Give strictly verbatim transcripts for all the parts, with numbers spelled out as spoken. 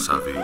موسوی.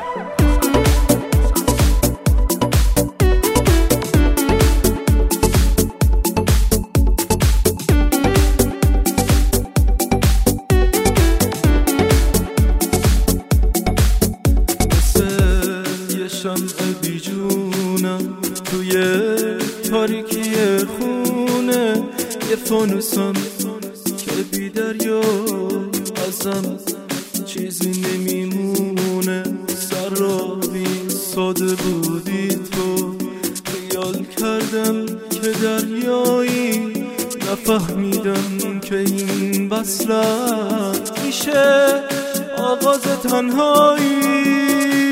شمع بیجونم توی تاریکی خونه، یه فانوسم که بی دریا ازم چیزی نمیمونه. سرابی ساده بودی تو، خیال کردم که دریایی، نفهمیدم که این وصلت میشه آغاز تنهایی.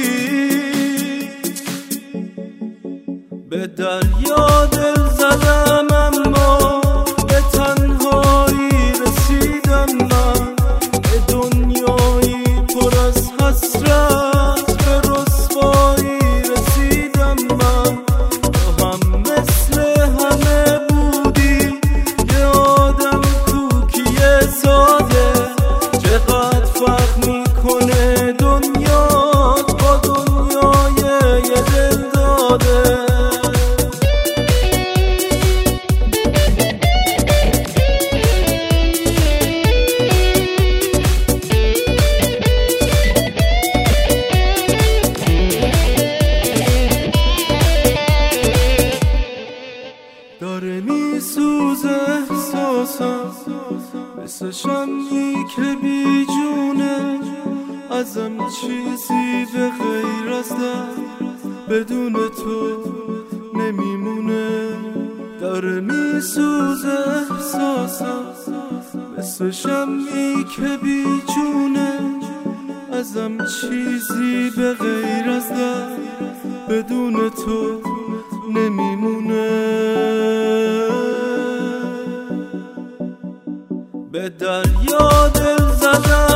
به دریا دل زدم اما به تنهایی رسیدم من، به دنیایی پر از حسرت، به رسوایی رسیدم من. تو هم مثل همه بودی، یه آدم کوکی ساده، چقدر فرق میکنه دنیات با دنیای یه دل داده. داره میسوزه احساسم مثل شمعی که بی جونه، ازم چیزی به غیر از درد بدون تو نمیمونه. داره میسوزه احساسم مثل شمعی که بی جونه، ازم چیزی به غیر از درد بدون تو نمیمونه. به دریا دل زدم